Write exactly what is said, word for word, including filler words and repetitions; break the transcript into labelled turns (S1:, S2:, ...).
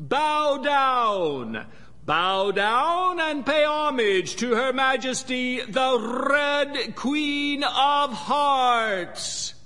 S1: Bow down. Bow down and pay homage to Her Majesty, the Red Queen of Hearts.